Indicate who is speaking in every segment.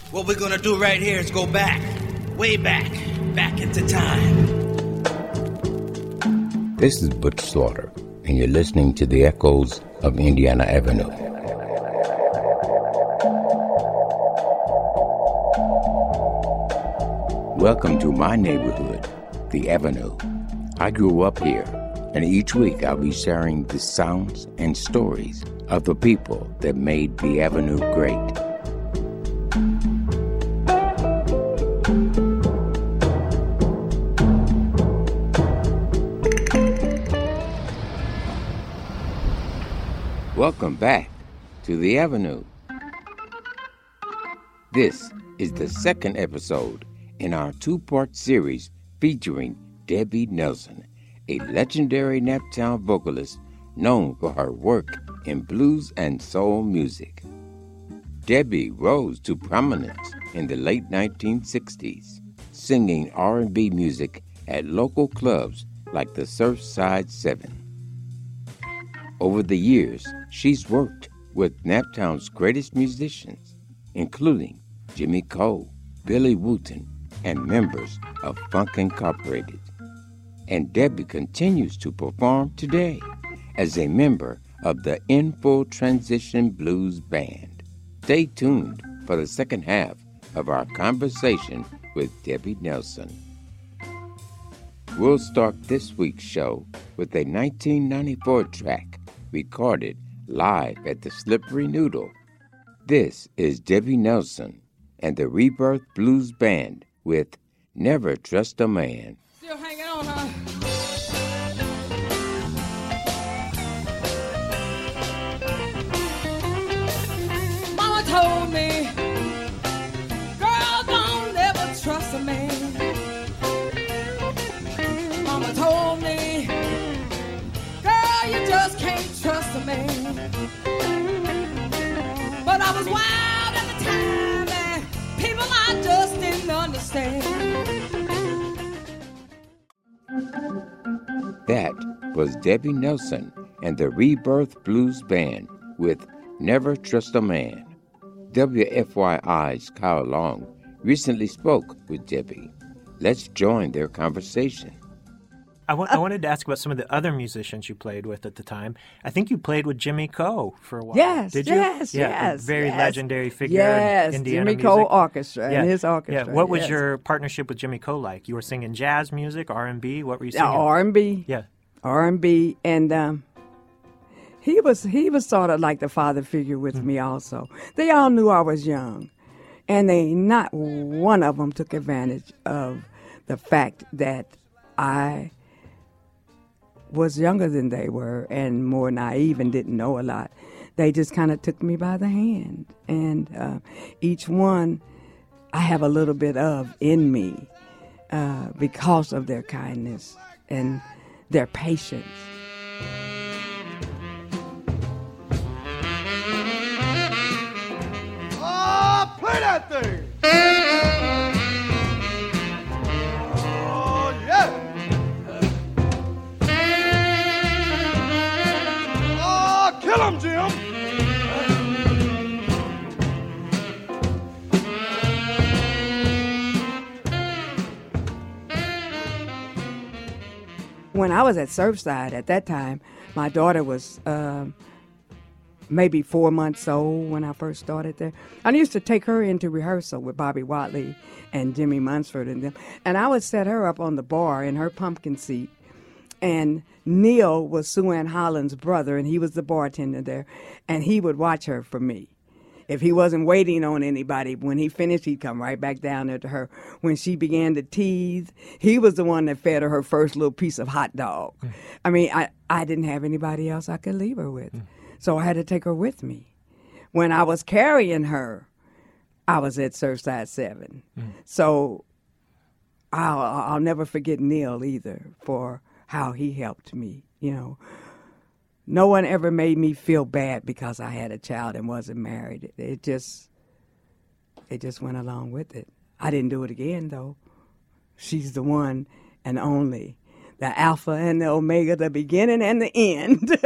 Speaker 1: What we're gonna do right here is go back, way back into time.
Speaker 2: This is Butch Slaughter, and you're listening to the echoes of Indiana Avenue. Welcome to my neighborhood, the Avenue. I grew up here, and each week I'll be sharing the sounds and stories of the people that made the Avenue great. Welcome back to the Avenue. This is the second episode in our two-part series featuring Debbie Nelson, a legendary Naptown vocalist known for her work in blues and soul music. Debbie rose to prominence in the late 1960s, singing R&B music at local clubs like the Surfside 7. Over the years, she's worked with Naptown's greatest musicians, including Jimmy Cole, Billy Wooten, and members of Funk Incorporated. And Debbie continues to perform today as a member of the In Full Transition Blues Band. Stay tuned for the second half of our conversation with Debbie Nelson. We'll start this week's show with a 1994 track recorded live at the Slippery Noodle. This is Debbie Nelson and the Rebirth Blues Band with Never Trust a Man.
Speaker 3: Still hanging on, huh? Mama told me, girl, don't ever trust a man. Mama told me, girl, you just can't trust a man. But I was wild at the time, and people I just didn't understand.
Speaker 2: That was Debbie Nelson and the Rebirth Blues Band with Never Trust a Man. WFYI's Kyle Long recently spoke with Debbie. Let's join their conversation.
Speaker 4: I wanted to ask about some of the other musicians you played with at the time. I think you played with Jimmy Coe for a while.
Speaker 5: Yes,
Speaker 4: did you?
Speaker 5: yes,
Speaker 4: yeah,
Speaker 5: yes.
Speaker 4: Very
Speaker 5: yes.
Speaker 4: legendary figure
Speaker 5: yes,
Speaker 4: in Indiana
Speaker 5: Jimmy
Speaker 4: music.
Speaker 5: Coe Orchestra
Speaker 4: yeah.
Speaker 5: and his orchestra.
Speaker 4: Yeah. What was
Speaker 5: yes.
Speaker 4: your partnership with Jimmy Coe like? You were singing jazz music, R&B? What were you singing?
Speaker 5: R&B.
Speaker 4: Yeah.
Speaker 5: R&B, and he was sort of like the father figure with me also. They all knew I was young, and not one of them took advantage of the fact that I was younger than they were and more naive and didn't know a lot. They just kind of took me by the hand, and each one I have a little bit of in me because of their kindness and their patience.
Speaker 6: Oh, play that thing! Oh, yeah! Oh, kill him, Jim!
Speaker 5: When I was at Surfside at that time, my daughter was maybe 4 months old when I first started there. I used to take her into rehearsal with Bobby Watley and Jimmy Munsford and them. And I would set her up on the bar in her pumpkin seat. And Neil was Sue Ann Holland's brother, and he was the bartender there. And he would watch her for me. If he wasn't waiting on anybody, when he finished, he'd come right back down there to her. When she began to tease, he was the one that fed her first little piece of hot dog. I mean, I didn't have anybody else I could leave her with. So I had to take her with me. When I was carrying her, I was at Surfside 7. So I'll never forget Neil either for how he helped me, you know. No one ever made me feel bad because I had a child and wasn't married. It just went along with it. I didn't do it again, though. She's the one and only, the Alpha and the Omega, the beginning and the end.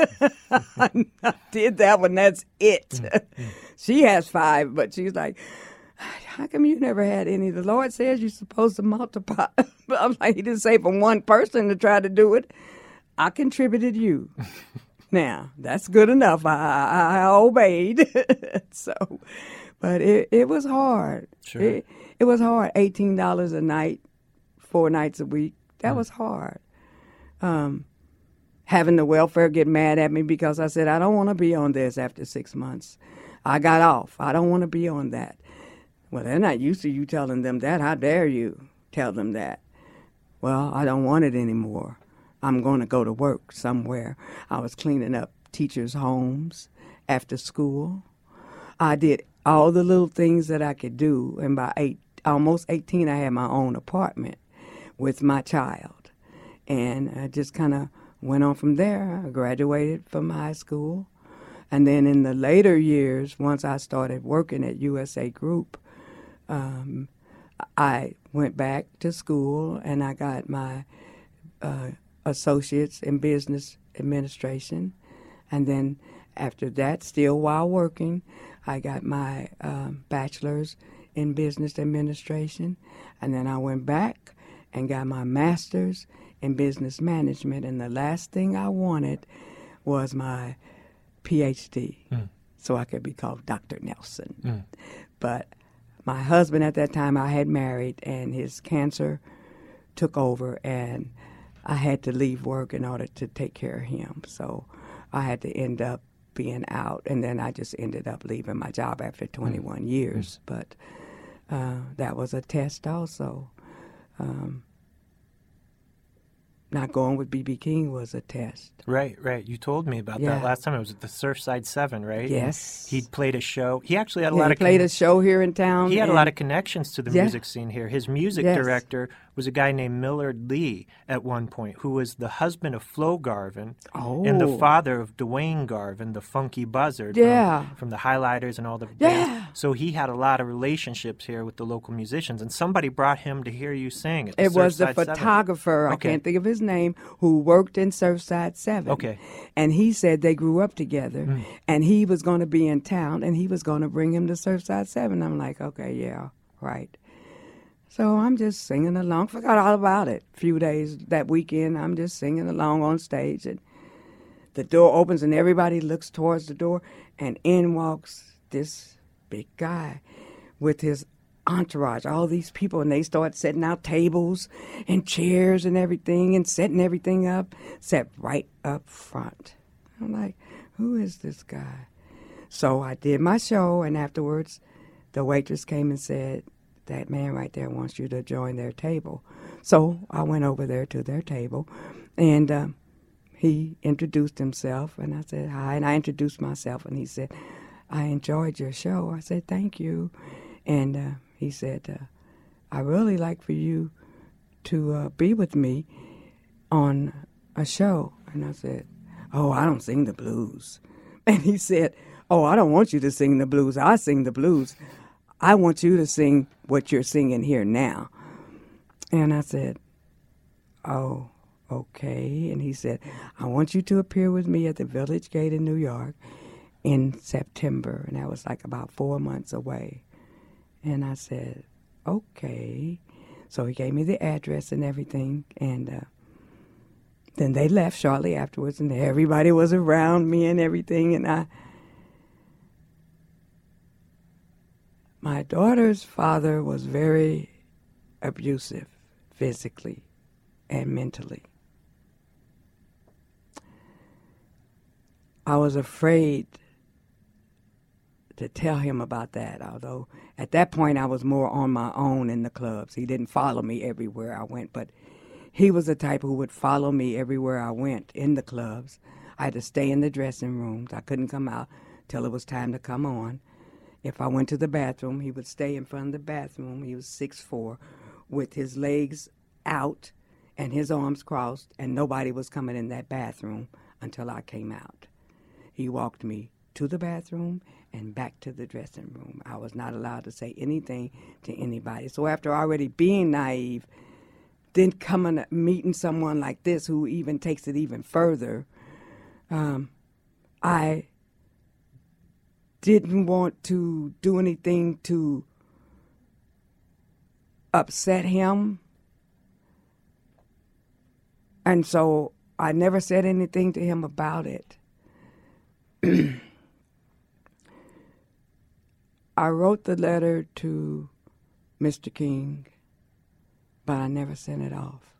Speaker 5: I did that one. That's it. She has 5, but she's like, how come you never had any? The Lord says you're supposed to multiply. But I'm like, he didn't say for one person to try to do it. I contributed you. Now, that's good enough. I obeyed. So, but it was hard.
Speaker 4: Sure.
Speaker 5: It was hard. $18 a night, 4 nights a week. That was hard. Having the welfare get mad at me because I said, I don't want to be on this after 6 months. I got off. I don't want to be on that. Well, they're not used to you telling them that. How dare you tell them that? Well, I don't want it anymore. I'm going to go to work somewhere. I was cleaning up teachers' homes after school. I did all the little things that I could do. And by almost 18, I had my own apartment with my child. And I just kind of went on from there. I graduated from high school. And then in the later years, once I started working at USA Group, I went back to school and I got my associates in business administration. And then after that, still while working, I got my bachelor's in business administration. And then I went back and got my master's in business management. And the last thing I wanted was my PhD, so I could be called Dr. Nelson. But my husband at that time, I had married, and his cancer took over, and I had to leave work in order to take care of him. So I had to end up being out, and then I just ended up leaving my job after 21 years. But that was a test also. Not going with B.B. King was a test.
Speaker 4: Right. You told me about that last time. It was at the Surfside 7, right?
Speaker 5: Yes.
Speaker 4: And he'd played a show. He actually had a lot of...
Speaker 5: He played a show here in town.
Speaker 4: He had a lot of connections to the music scene here. His music director was a guy named Millard Lee at one point, who was the husband of Flo Garvin and the father of Dwayne Garvin, the funky buzzard from the Highlighters and all the bands. So he had a lot of relationships here with the local musicians, and somebody brought him to hear you sing at the
Speaker 5: It was the
Speaker 4: Surfside 7.
Speaker 5: photographer, I can't think of his name, who worked in Surfside 7.
Speaker 4: Okay.
Speaker 5: And he said they grew up together, and he was going to be in town, and he was going to bring him to Surfside 7. I'm like, okay, yeah, right. So I'm just singing along. Forgot all about it. A few days that weekend, I'm just singing along on stage, and the door opens, and everybody looks towards the door, and in walks this big guy with his entourage, all these people, and they start setting out tables and chairs and everything and setting everything up, sat right up front. I'm like, who is this guy? So I did my show, and afterwards the waitress came and said, that man right there wants you to join their table. So I went over there to their table, and he introduced himself, and I said hi, and I introduced myself, and he said, I enjoyed your show. I said, thank you. And he said, I really like for you to be with me on a show. And I said, oh, I don't sing the blues. And he said, oh, I don't want you to sing the blues. I sing the blues. I want you to sing what you're singing here now. And I said, oh, okay. And he said, I want you to appear with me at the Village Gate in New York in September. And that was like about 4 months away. And I said, okay. So he gave me the address and everything. And then they left shortly afterwards, and everybody was around me and everything. And my daughter's father was very abusive, physically and mentally. I was afraid to tell him about that, although at that point I was more on my own in the clubs. He didn't follow me everywhere I went, but he was the type who would follow me everywhere I went in the clubs. I had to stay in the dressing rooms. I couldn't come out till it was time to come on. If I went to the bathroom, he would stay in front of the bathroom. He was 6'4", with his legs out and his arms crossed, and nobody was coming in that bathroom until I came out. He walked me to the bathroom and back to the dressing room. I was not allowed to say anything to anybody. So after already being naive, then coming meeting someone like this who even takes it even further, I didn't want to do anything to upset him. And so I never said anything to him about it. I wrote the letter to Mr. King, but I never sent it off.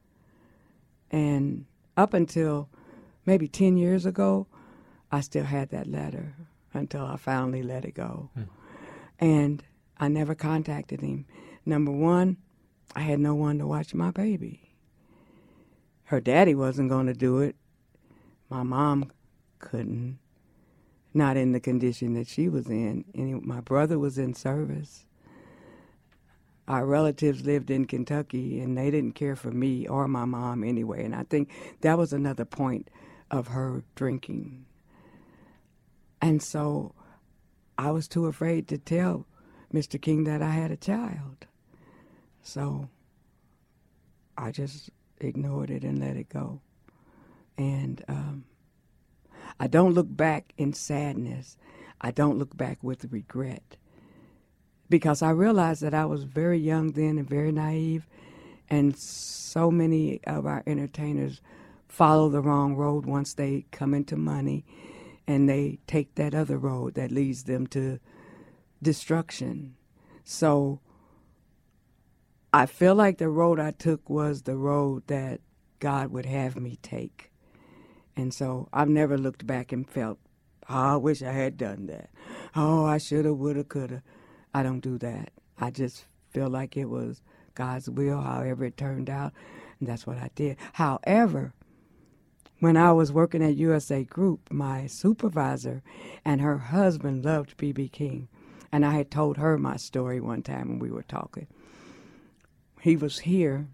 Speaker 5: And up until maybe 10 years ago, I still had that letter until I finally let it go. And I never contacted him. Number one, I had no one to watch my baby. Her daddy wasn't going to do it. My mom couldn't, not in the condition that she was in. And my brother was in service. Our relatives lived in Kentucky, and they didn't care for me or my mom anyway. And I think that was another point of her drinking. And so I was too afraid to tell Mr. King that I had a child. So I just ignored it and let it go. And I don't look back in sadness. I don't look back with regret. Because I realized that I was very young then and very naive, and so many of our entertainers follow the wrong road once they come into money, and they take that other road that leads them to destruction. So I feel like the road I took was the road that God would have me take. And so I've never looked back and felt, oh, I wish I had done that. Oh, I shoulda, woulda, coulda. I don't do that. I just feel like it was God's will, however it turned out, and that's what I did. However, when I was working at USA Group, my supervisor and her husband loved B.B. King, and I had told her my story one time when we were talking. He was here,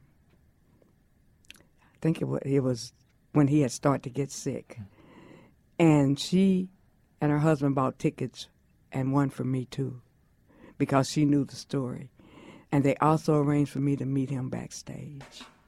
Speaker 5: I think it was when he had started to get sick. And she and her husband bought tickets and one for me too, because she knew the story. And they also arranged for me to meet him backstage.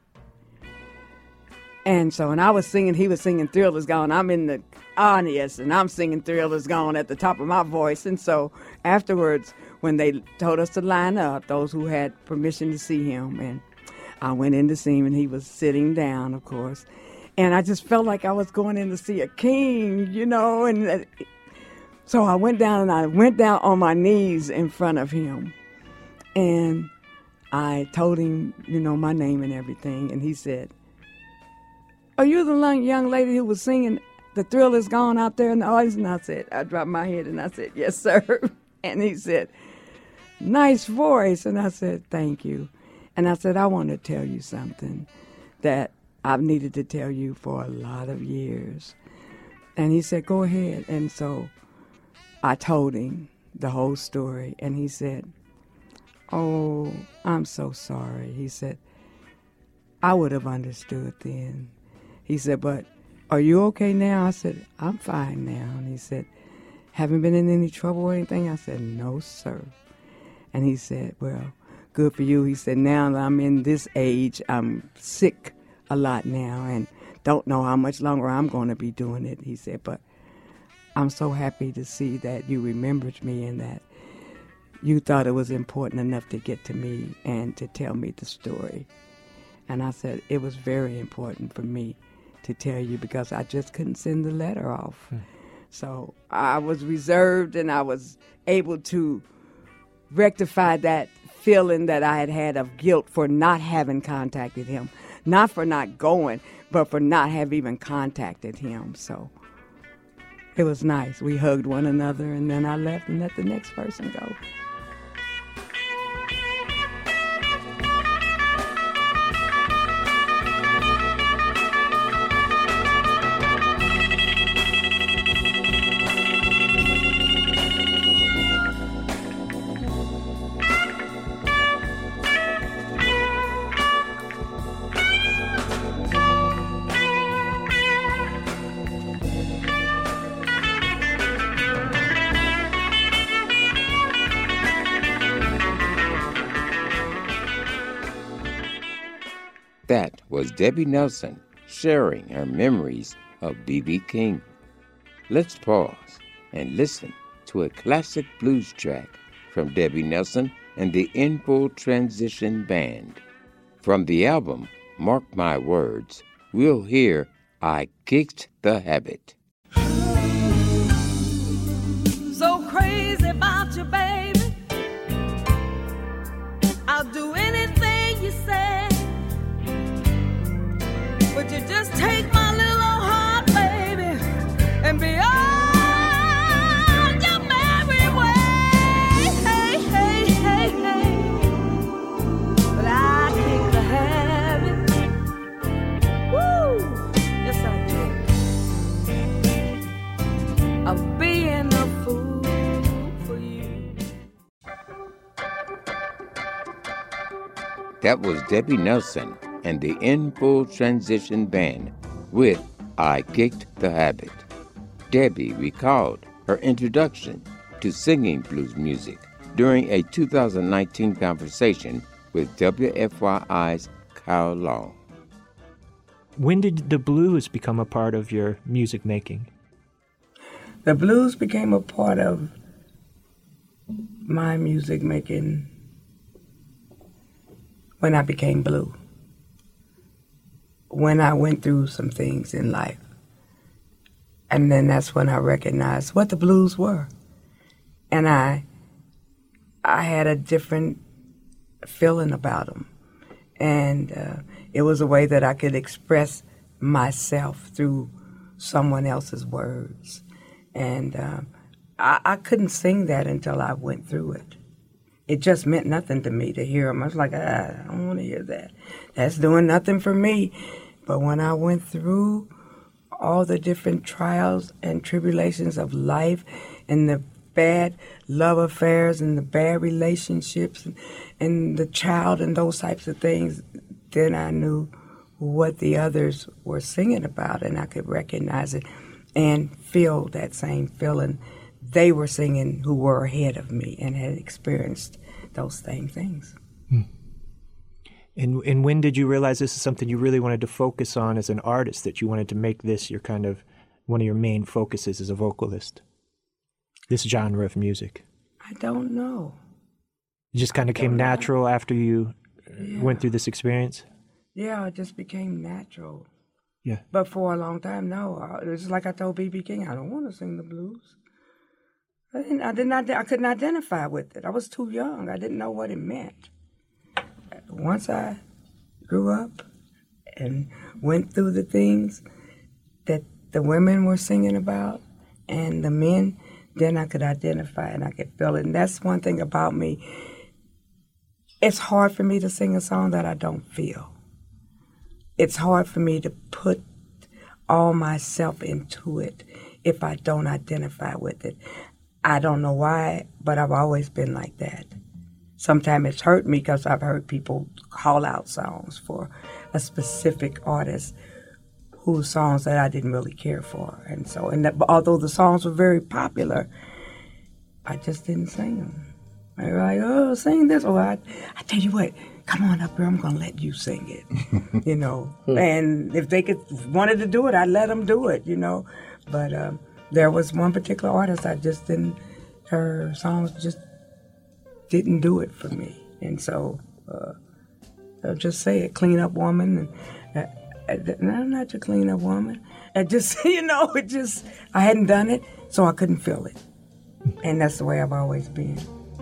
Speaker 5: And so when I was singing, he was singing Thriller's Gone. I'm in the audience, and I'm singing Thriller's Gone at the top of my voice. And so afterwards, when they told us to line up, those who had permission to see him, and I went in to see him, and he was sitting down, of course. And I just felt like I was going in to see a king, you know. And so I went down, and I went down on my knees in front of him. And I told him, you know, my name and everything. And he said, "Are you the young lady who was singing The Thrill Is Gone out there in the audience?" And I said, I dropped my head and I said, "Yes, sir." And he said, "Nice voice." And I said, "Thank you." And I said, "I want to tell you something that I've needed to tell you for a lot of years." And he said, "Go ahead." And so I told him the whole story. And he said, "Oh, I'm so sorry." He said, "I would have understood then." He said, "But are you okay now?" I said, "I'm fine now." And he said, "Haven't been in any trouble or anything?" I said, "No, sir." And he said, "Well, good for you." He said, "Now that I'm in this age, I'm sick a lot now and don't know how much longer I'm going to be doing it." He said, "But I'm so happy to see that you remembered me and that you thought it was important enough to get to me and to tell me the story." And I said, "It was very important for me to tell you because I just couldn't send the letter off." So I was reserved, and I was able to rectify that feeling that I had had of guilt for not having contacted him. Not for not going, but for not have even contacted him. So it was nice. We hugged one another, and then I left and let the next person go.
Speaker 2: That was Debbie Nelson sharing her memories of B.B. King. Let's pause and listen to a classic blues track from Debbie Nelson and the In Full Transition Band. From the album, Mark My Words, we'll hear I Kicked the Habit.
Speaker 3: So crazy about you, baby. I'll do anything you say. But you just take my little old heart, baby, and be on your merry way. Hey, hey, hey, hey. But I kick the habit. Woo! Yes, I do. Of being a fool for you.
Speaker 2: That was Debbie Nelson and the In Full Transition Band with I Kicked the Habit. Debbie recalled her introduction to singing blues music during a 2019 conversation with WFYI's Kyle Long.
Speaker 4: When did the blues become a part of your music making?
Speaker 5: The blues became a part of my music making when I became blue. When I went through some things in life. And then that's when I recognized what the blues were. And I had a different feeling about them. And it was a way that I could express myself through someone else's words. And I couldn't sing that until I went through it. It just meant nothing to me to hear them. I was like, I don't want to hear that. That's doing nothing for me. But when I went through all the different trials and tribulations of life and the bad love affairs and the bad relationships and the child and those types of things, then I knew what the others were singing about, and I could recognize it and feel that same feeling they were singing who were ahead of me and had experienced those same things.
Speaker 4: And when did you realize this is something you really wanted to focus on as an artist, that you wanted to make this your kind of one of your main focuses as a vocalist, this genre of music?
Speaker 5: I don't know.
Speaker 4: It just kind of came natural after you went through this experience?
Speaker 5: Yeah, it just became natural.
Speaker 4: Yeah.
Speaker 5: But for a long time, no. It was like I told B.B. King, I don't want to sing the blues. I couldn't identify with it. I was too young. I didn't know what it meant. Once I grew up and went through the things that the women were singing about and the men, then I could identify and I could feel it. And that's one thing about me. It's hard for me to sing a song that I don't feel. It's hard for me to put all myself into it if I don't identify with it. I don't know why, but I've always been like that. Sometimes it's hurt me because I've heard people call out songs for a specific artist whose songs that I didn't really care for. And so, although the songs were very popular, I just didn't sing them. They were like, oh, sing this. Or I tell you what, come on up here, I'm going to let you sing it, you know. And if they wanted to do it, I'd let them do it, you know. But there was one particular artist I just didn't, her songs just didn't do it for me. And so I'll just say it, clean up woman. And I'm not your clean up woman. I just, you know, I hadn't done it, so I couldn't feel it. And that's the way I've always been.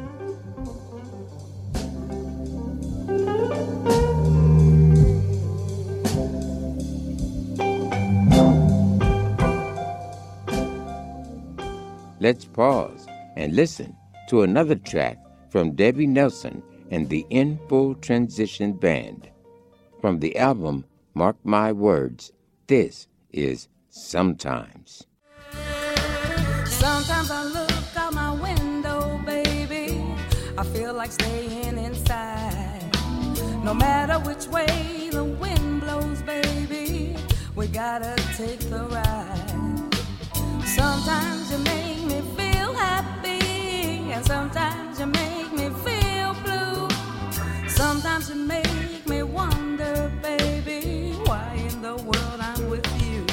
Speaker 2: Let's pause and listen to another track from Debbie Nelson and the In Full Transition Band. From the album Mark My Words, this is Sometimes.
Speaker 3: Sometimes I look out my window, baby, I feel like staying inside. No matter which way the wind blows, baby, we gotta take the ride. Sometimes you make me feel happy, and sometimes you make me feel blue. Sometimes you make me wonder, baby, why in the world I'm with you.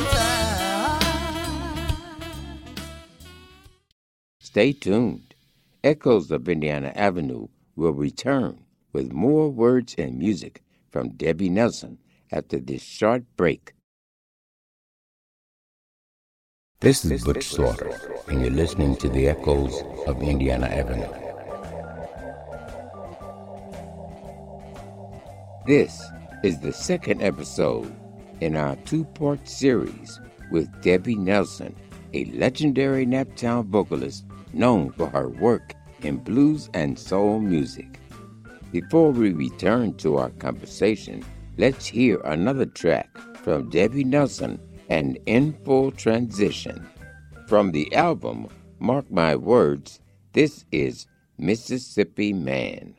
Speaker 3: Sometimes.
Speaker 2: Stay tuned. Echoes of Indiana Avenue will return with more words and music from Debbie Nelson after this short break. This is Butch Slaughter, and you're listening to the Echoes of Indiana Avenue. This is the second episode in our two-part series with Debbie Nelson, a legendary Naptown vocalist known for her work in blues and soul music. Before we return to our conversation, let's hear another track from Debbie Nelson and In Full Transition. From the album Mark My Words, this is Mississippi Man.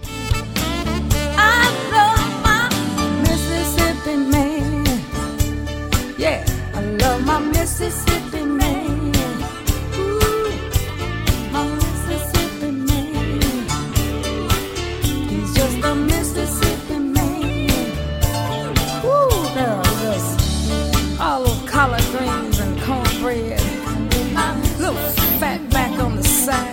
Speaker 3: I love my Mississippi man. Yeah, I love my Mississippi man. Ooh, my Mississippi man. He's just a Mississippi man. Ooh, girl, all those collard greens and cornbread. Little fat back on the side.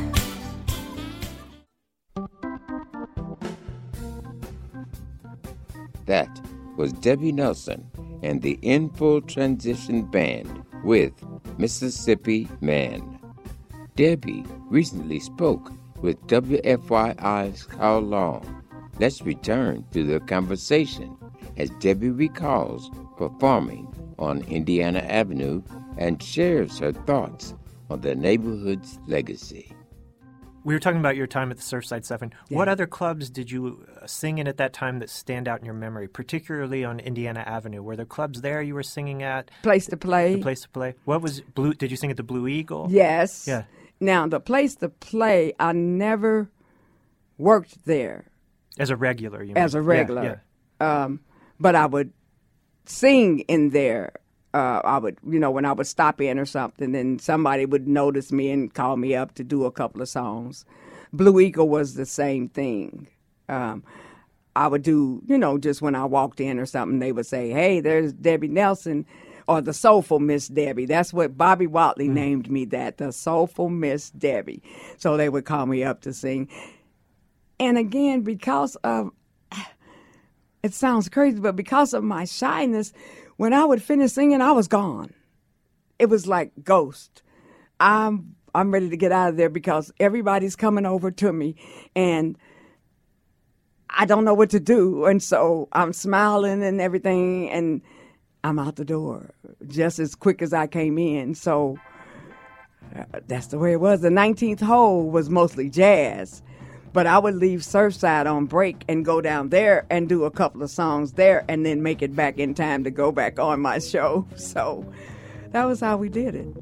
Speaker 2: That was Debbie Nelson and the In Full Transition Band with Mississippi Man. Debbie recently spoke with WFYI's Carl Long. Let's return to the conversation as Debbie recalls performing on Indiana Avenue and shares her thoughts on the neighborhood's legacy.
Speaker 4: We were talking about your time at the Surfside 7.
Speaker 5: Yeah.
Speaker 4: What other clubs did you sing in at that time that stand out in your memory, particularly on Indiana Avenue? Were there clubs there you were singing at?
Speaker 5: Place to Play.
Speaker 4: The Place to Play. What was Blue? Did you sing at the Blue Eagle?
Speaker 5: Yes.
Speaker 4: Yeah.
Speaker 5: Now, the Place to Play, I never worked there.
Speaker 4: As a regular, you mean?
Speaker 5: As a regular.
Speaker 4: Yeah.
Speaker 5: But I would sing in there. I would, when I would stop in or something, then somebody would notice me and call me up to do a couple of songs. Blue Eagle was the same thing. I would do, just when I walked in or something, they would say, hey, there's Debbie Nelson, or the Soulful Miss Debbie. That's what Bobby Watley named me that, the Soulful Miss Debbie. So they would call me up to sing. And again, because of, it sounds crazy, but because of my shyness, when I would finish singing, I was gone. It was like ghost. I'm ready to get out of there because everybody's coming over to me, and I don't know what to do. And so I'm smiling and everything, and I'm out the door just as quick as I came in. So that's the way it was. The 19th hole was mostly jazz. But I would leave Surfside on break and go down there and do a couple of songs there and then make it back in time to go back on my show. So that was how we did it.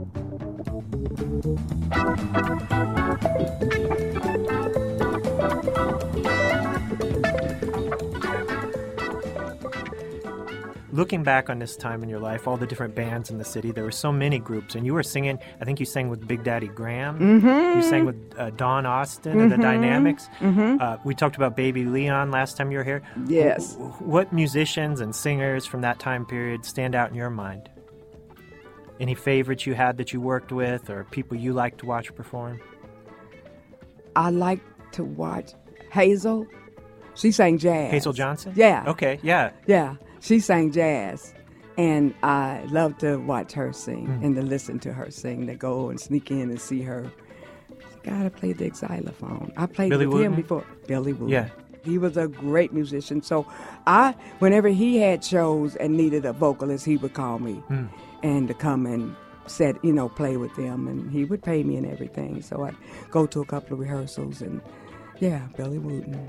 Speaker 4: Looking back on this time in your life, all the different bands in the city, there were so many groups, and you were singing, I think you sang with Big Daddy Graham, you sang with Don Austin and the Dynamics. We talked about Baby Leon last time you were here.
Speaker 5: Yes.
Speaker 4: What musicians and singers from that time period stand out in your mind? Any favorites you had that you worked with, or people you liked to watch perform?
Speaker 5: I like to watch Hazel. She sang jazz.
Speaker 4: Hazel Johnson?
Speaker 5: Yeah.
Speaker 4: Okay, yeah.
Speaker 5: Yeah. She sang jazz, and I love to watch her sing and to listen to her sing, to go and sneak in and see her. She gotta play the xylophone. I played
Speaker 4: Billy
Speaker 5: with
Speaker 4: Wooten?
Speaker 5: him before. Billy Wooten.
Speaker 4: Yeah.
Speaker 5: He was a great musician. So whenever he had shows and needed a vocalist, he would call me and to come and play with them, and he would pay me and everything. So I'd go to a couple of rehearsals, and yeah, Billy Wooten.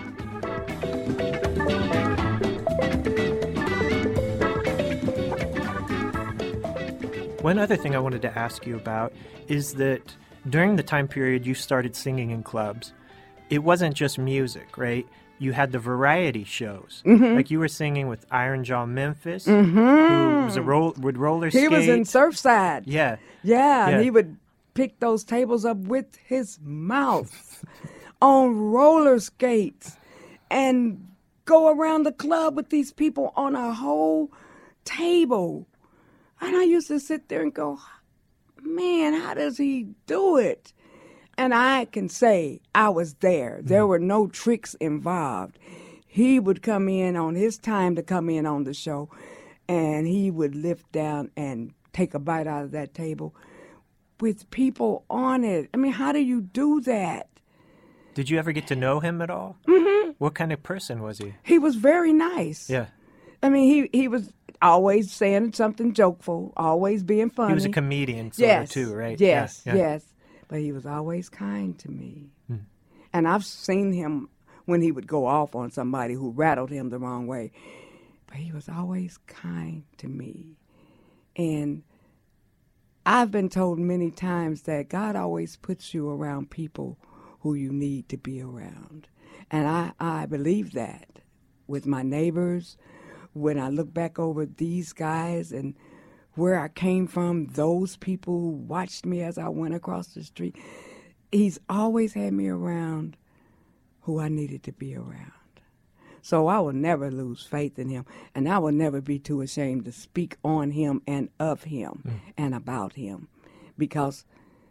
Speaker 4: One other thing I wanted to ask you about is that during the time period you started singing in clubs, it wasn't just music, right? You had the variety shows. Like you were singing with Iron Jaw Memphis, who was would roller skate.
Speaker 5: He was in Surfside.
Speaker 4: Yeah.
Speaker 5: Yeah, and he would pick those tables up with his mouth on roller skates and go around the club with these people on a whole table. And I used to sit there and go, man, how does he do it? And I can say I was there. There were no tricks involved. He would come in on his time to come in on the show, and he would lift down and take a bite out of that table with people on it. I mean, how do you do that?
Speaker 4: Did you ever get to know him at all? Mm-hmm. What kind of person was he?
Speaker 5: He was very nice.
Speaker 4: Yeah.
Speaker 5: I mean, he was always saying something jokeful, always being funny.
Speaker 4: He was a comedian sort of too, right?
Speaker 5: Yes,
Speaker 4: yeah.
Speaker 5: yes. But he was always kind to me. And I've seen him when he would go off on somebody who rattled him the wrong way. But he was always kind to me. And I've been told many times that God always puts you around people who you need to be around. And I believe that with my neighbors. When I look back over these guys and where I came from, those people who watched me as I went across the street, he's always had me around who I needed to be around. So I will never lose faith in him, and I will never be too ashamed to speak on him and of him and about him, because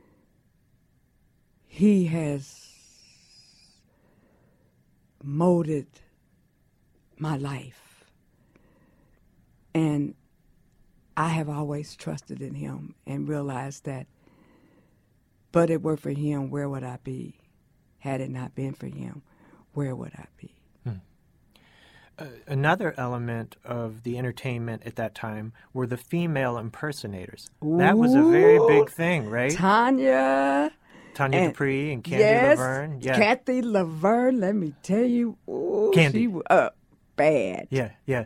Speaker 5: he has molded my life. And I have always trusted in him and realized that, but it were for him, where would I be? Had it not been for him, where would I be?
Speaker 4: Another element of the entertainment at that time were the female impersonators.
Speaker 5: Ooh,
Speaker 4: that was a very big thing, right?
Speaker 5: Tanya
Speaker 4: Dupree and Candy Laverne. Yeah.
Speaker 5: Kathy Laverne, let me tell you,
Speaker 4: Candy.
Speaker 5: She was bad.
Speaker 4: Yeah.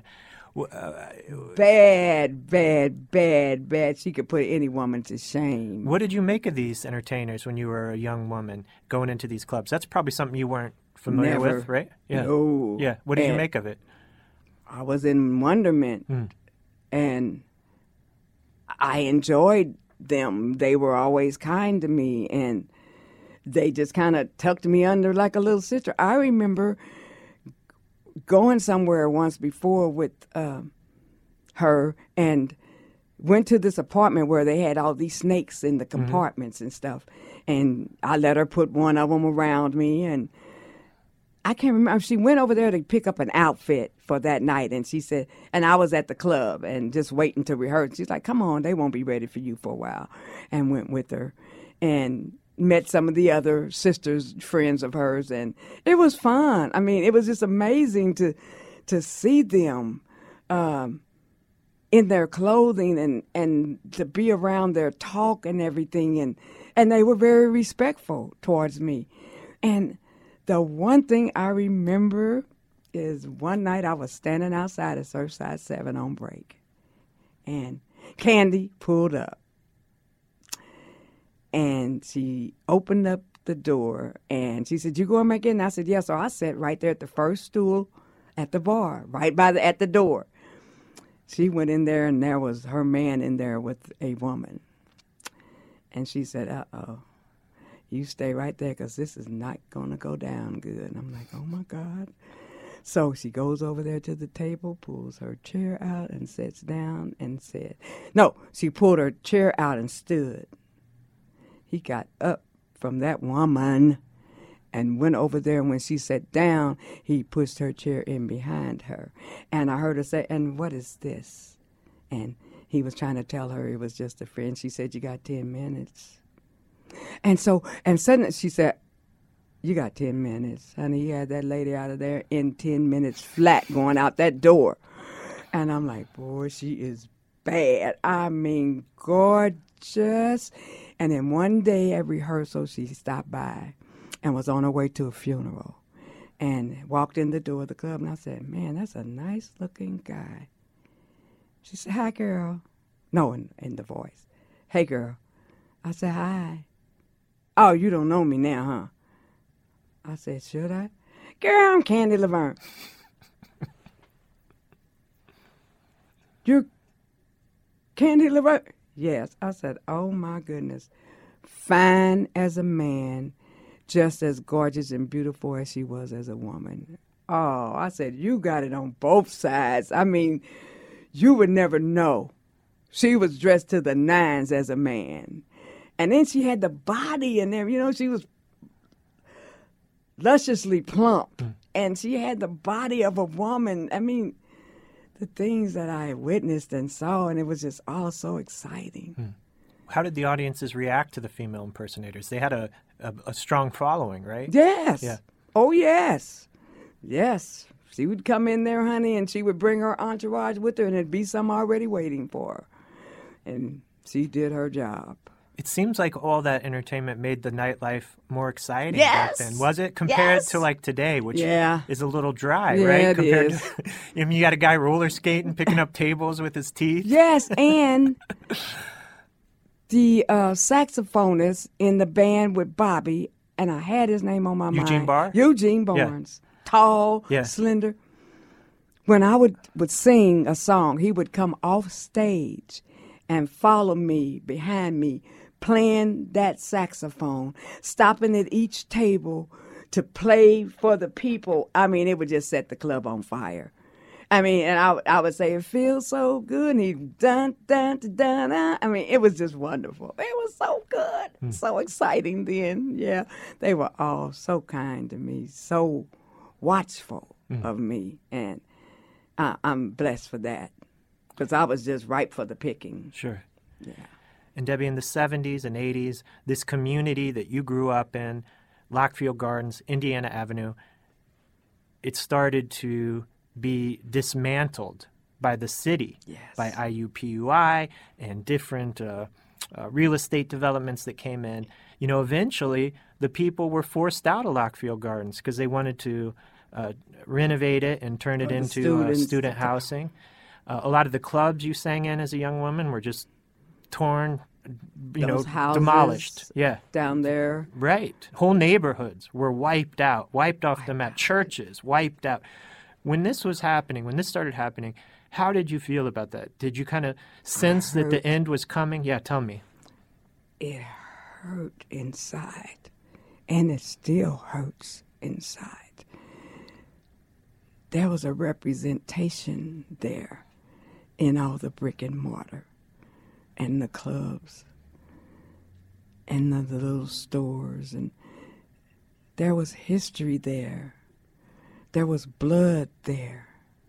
Speaker 5: Bad. She could put any woman to shame.
Speaker 4: What did you make of these entertainers when you were a young woman going into these clubs? That's probably something you weren't familiar with, right? Yeah.
Speaker 5: No.
Speaker 4: Yeah. What did you make of it?
Speaker 5: I was in wonderment, and I enjoyed them. They were always kind to me, and they just kind of tucked me under like a little sister. I remember going somewhere once before with her and went to this apartment where they had all these snakes in the compartments and stuff. And I let her put one of them around me, and I can't remember. She went over there to pick up an outfit for that night, and she said, and I was at the club and just waiting to rehearse. She's like, come on, they won't be ready for you for a while. And went with her and met some of the other sisters, friends of hers, and it was fun. I mean, it was just amazing to see them in their clothing and to be around their talk and everything, and they were very respectful towards me. And the one thing I remember is one night I was standing outside of Surfside 7 on break, and Candy pulled up. And she opened up the door, and she said, you going back in? And I said, yeah. So I sat right there at the first stool at the bar, right at the door. She went in there, and there was her man in there with a woman. And she said, uh-oh, you stay right there, because this is not going to go down good. And I'm like, oh, my God. So she goes over there to the table, pulls her chair out, and sits down and said, no, she pulled her chair out and stood. He got up from that woman and went over there, and when she sat down, he pushed her chair in behind her. And I heard her say, and what is this? And he was trying to tell her it was just a friend. She said, you got 10 minutes. And suddenly she said, you got 10 minutes. Honey, he had that lady out of there in 10 minutes flat going out that door. And I'm like, boy, she is bad. I mean, gorgeous. And then one day at rehearsal, she stopped by and was on her way to a funeral and walked in the door of the club. And I said, man, that's a nice-looking guy. She said, hi, girl. No, in the voice. Hey, girl. I said, hi. Oh, you don't know me now, huh? I said, should I? Girl, I'm Candy Laverne. You're Candy Laverne? Yes. I said, oh, my goodness. Fine as a man, just as gorgeous and beautiful as she was as a woman. Oh, I said, you got it on both sides. I mean, you would never know. She was dressed to the nines as a man. And then she had the body and everything. You know, she was lusciously plump, and she had the body of a woman. I mean, the things that I witnessed and saw, and it was just all so exciting.
Speaker 4: How did the audiences react to the female impersonators? They had a strong following, right?
Speaker 5: Yes.
Speaker 4: Yeah.
Speaker 5: Oh, yes. Yes. She would come in there, honey, and she would bring her entourage with her, and there'd be some already waiting for her. And she did her job.
Speaker 4: It seems like all that entertainment made the nightlife more exciting
Speaker 5: Yes.
Speaker 4: back then. Was it? Compared
Speaker 5: Yes.
Speaker 4: to like today, which
Speaker 5: Yeah.
Speaker 4: is a little dry,
Speaker 5: Yeah,
Speaker 4: right?
Speaker 5: it
Speaker 4: Compared
Speaker 5: is.
Speaker 4: to, I mean, you got a guy roller skating, picking up tables with his teeth.
Speaker 5: Yes, and the saxophonist in the band with Bobby, and I had his name on my mind.
Speaker 4: Eugene Barr?
Speaker 5: Eugene Barnes. Tall,
Speaker 4: Yeah.
Speaker 5: slender. When I would sing a song, he would come off stage and follow me, behind me, playing that saxophone, stopping at each table to play for the people. I mean, it would just set the club on fire. I mean, and I would say, it feels so good. And he'd dun, dun, dun, dun, dun. I mean, it was just wonderful. It was so good, so exciting then. Yeah, they were all so kind to me, so watchful of me. And I'm blessed for that because I was just ripe for the picking.
Speaker 4: Sure.
Speaker 5: Yeah.
Speaker 4: And Debbie, in the 70s and 80s, this community that you grew up in, Lockfield Gardens, Indiana Avenue, it started to be dismantled by the city,
Speaker 5: Yes.
Speaker 4: by IUPUI and different real estate developments that came in. You know, eventually the people were forced out of Lockfield Gardens because they wanted to renovate it and turn it
Speaker 5: the
Speaker 4: into
Speaker 5: students.
Speaker 4: student housing. A lot of the clubs you sang in as a young woman were just torn,
Speaker 5: Those houses
Speaker 4: demolished. Yeah.
Speaker 5: down there.
Speaker 4: Right. Whole neighborhoods were wiped off the map. Churches wiped out. When this was happening, when this started happening, how did you feel about that? Did you kind of sense that the end was coming? Yeah, tell me.
Speaker 5: It hurt inside, and it still hurts inside. There was a representation there in all the brick and mortar and the clubs and the little stores, and there was history there. There was blood there.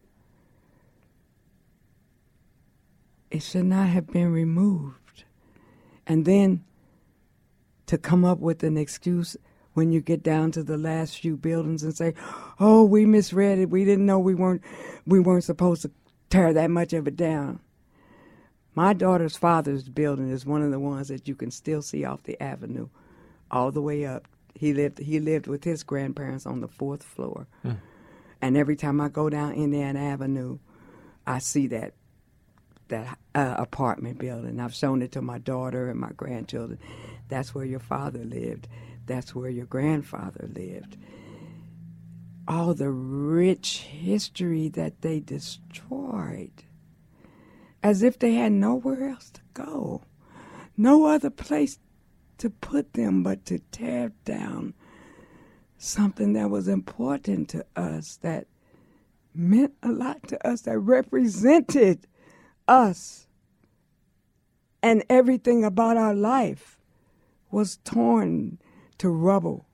Speaker 5: It should not have been removed. And then to come up with an excuse when you get down to the last few buildings and say, "Oh, we misread it. We didn't know we weren't supposed to tear that much of it down." My daughter's father's building is one of the ones that you can still see off the avenue, all the way up. He lived with his grandparents on the 4th floor. And every time I go down Indiana Avenue, I see that apartment building. I've shown it to my daughter and my grandchildren. That's where your father lived. That's where your grandfather lived. All the rich history that they destroyed, as if they had nowhere else to go, no other place to put them but to tear down something that was important to us, that meant a lot to us, that represented us. And everything about our life was torn to rubble.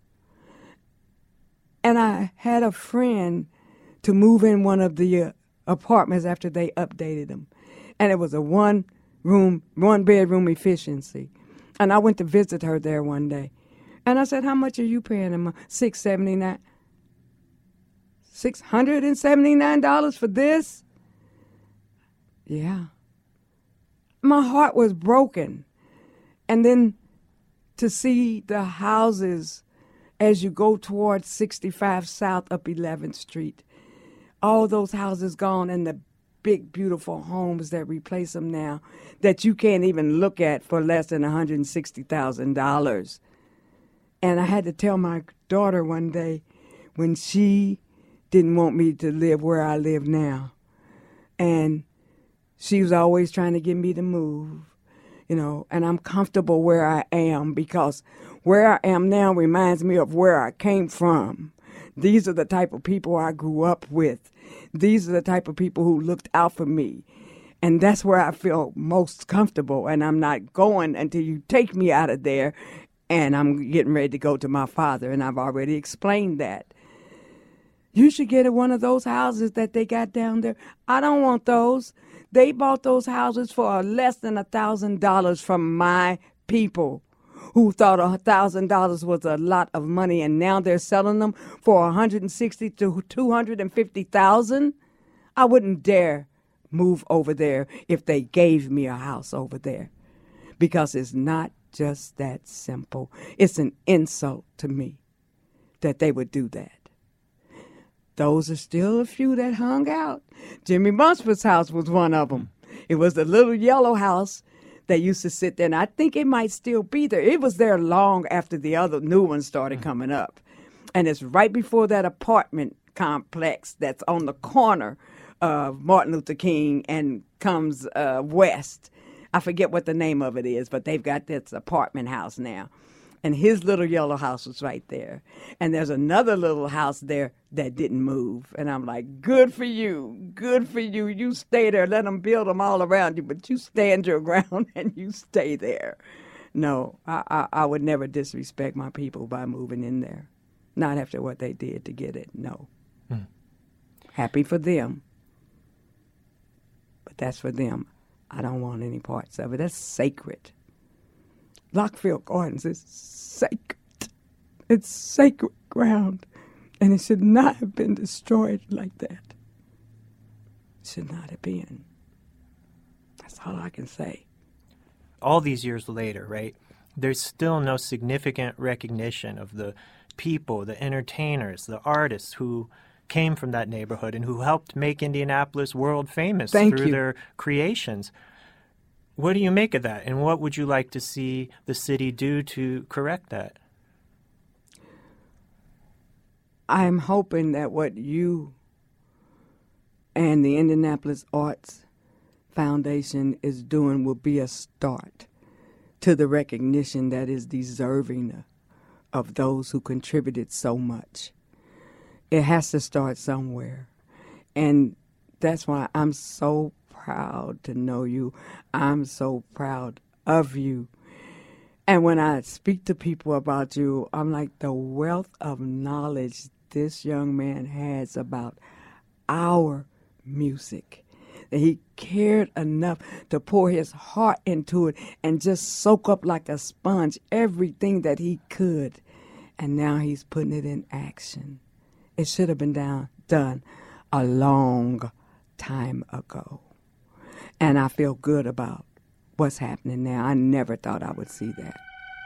Speaker 5: And I had a friend to move in one of the apartments after they updated them. And it was a one bedroom efficiency. And I went to visit her there one day. And I said, "How much are you paying a month?" $679. $679 for this? Yeah. My heart was broken. And then to see the houses as you go towards 65 South up 11th Street, all those houses gone, and the big, beautiful homes that replace them now that you can't even look at for less than $160,000. And I had to tell my daughter one day when she didn't want me to live where I live now. And she was always trying to get me to move, and I'm comfortable where I am because where I am now reminds me of where I came from. These are the type of people I grew up with. These are the type of people who looked out for me. And that's where I feel most comfortable, and I'm not going until you take me out of there And I'm getting ready to go to my father, and I've already explained that. You should get one of those houses that they got down there. I don't want those. They bought those houses for less than $1,000 from my people who thought $1,000 was a lot of money, and now they're selling them for $160,000 to $250,000. I wouldn't dare move over there if they gave me a house over there, because it's not just that simple. It's an insult to me that they would do that. Those are still a few that hung out. Jimmy Bunsford's house was one of them. It was the little yellow house that used to sit there, and I think it might still be there. It was there long after the other new ones started coming up. And it's right before that apartment complex that's on the corner of Martin Luther King and comes west. I forget what the name of it is, but they've got this apartment house now. And his little yellow house was right there. And there's another little house there that didn't move. And I'm like, good for you. Good for you. You stay there. Let them build them all around you. But you stand your ground and you stay there. No, I would never disrespect my people by moving in there. Not after what they did to get it. No. Happy for them. But that's for them. I don't want any parts of it. That's sacred. Lockfield Gardens is sacred. It's sacred ground, and it should not have been destroyed like that. It should not have been. That's all I can say.
Speaker 4: All these years later, right, there's still no significant recognition of the people, the entertainers, the artists who came from that neighborhood and who helped make Indianapolis world famous through their creations. What do you make of that, and what would you like to see the city do to correct that?
Speaker 5: I'm hoping that what you and the Indianapolis Arts Foundation is doing will be a start to the recognition that is deserving of those who contributed so much. It has to start somewhere, and that's why I'm so proud to know you. I'm so proud of you. And when I speak to people about you, I'm like, the wealth of knowledge this young man has about our music. That he cared enough to pour his heart into it and just soak up like a sponge everything that he could. And now he's putting it in action. It should have been done a long time ago. And I feel good about what's happening now. I never thought I would see that.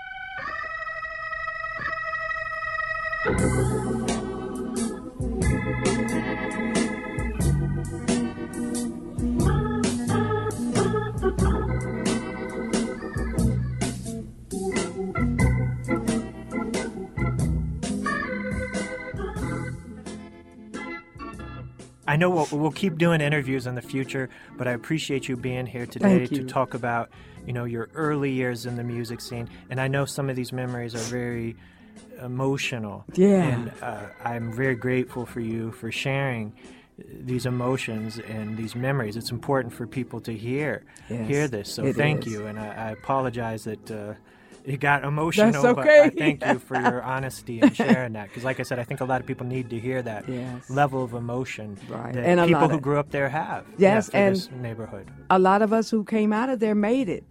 Speaker 4: I know we'll keep doing interviews in the future, but I appreciate you being here today to talk about, your early years in the music scene. And I know some of these memories are very emotional.
Speaker 5: Yeah.
Speaker 4: And I'm very grateful for you for sharing these emotions and these memories. It's important for people to hear this. So thank you. And I apologize that it got emotional.
Speaker 5: That's okay.
Speaker 4: But I thank you for your honesty and sharing that. Because like I said, I think a lot of people need to hear that level of emotion that and people who grew up there have.
Speaker 5: Yes,
Speaker 4: and this neighborhood.
Speaker 5: A lot of us who came out of there made it.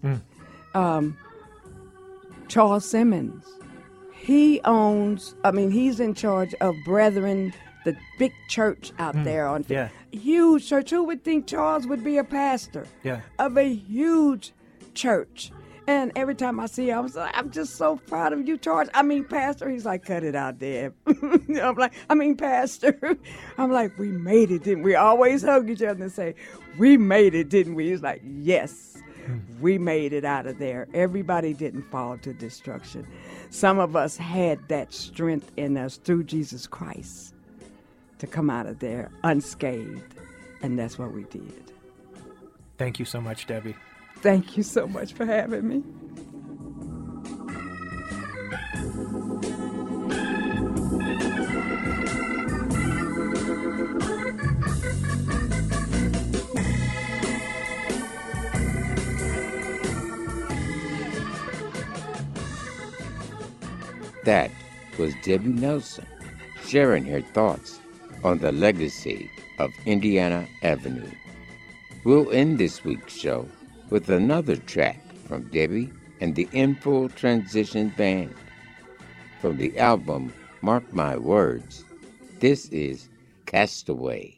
Speaker 5: Charles Simmons, he's in charge of Brethren, the big church out there on huge church. Who would think Charles would be a pastor of a huge church? And every time I see him, I'm just so proud of you, Charles. Pastor. He's like, cut it out, Deb. I'm like, Pastor. I'm like, we made it, didn't we? Always hug each other and say, we made it, didn't we? He's like, yes, we made it out of there. Everybody didn't fall to destruction. Some of us had that strength in us through Jesus Christ to come out of there unscathed. And that's what we did.
Speaker 4: Thank you so much, Debbie.
Speaker 5: Thank you so much for having me.
Speaker 2: that was Debbie Nelson sharing her thoughts on the legacy of Indiana Avenue. We'll end this week's show with another track from Debbie and the In-Full Transition Band. From the album Mark My Words, this is Castaway.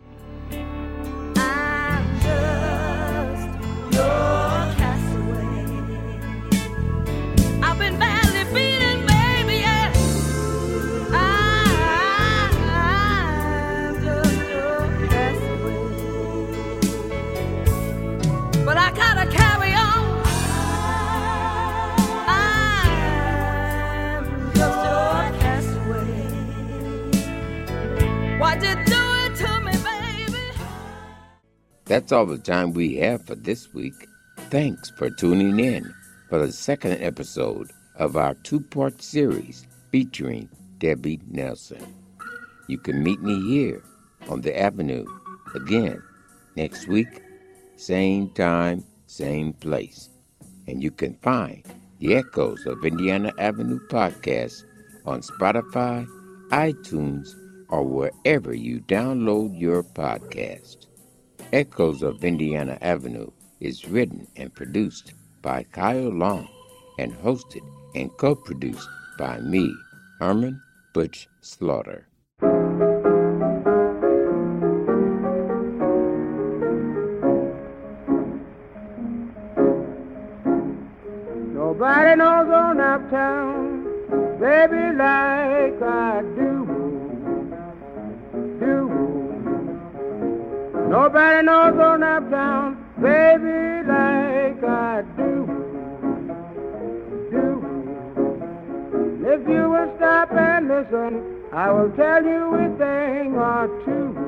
Speaker 2: That's all the time we have for this week. Thanks for tuning in for the second episode of our two-part series featuring Debbie Nelson. You can meet me here on the Avenue again next week, same time, same place. And you can find the Echoes of Indiana Avenue podcast on Spotify, iTunes, or wherever you download your podcast. Echoes of Indiana Avenue is written and produced by Kyle Long and hosted and co-produced by me, Herman Butch Slaughter.
Speaker 7: Nobody knows on uptown, baby, like I do. Nobody knows on uptown, baby, like I do. If you will stop and listen, I will tell you a thing or two.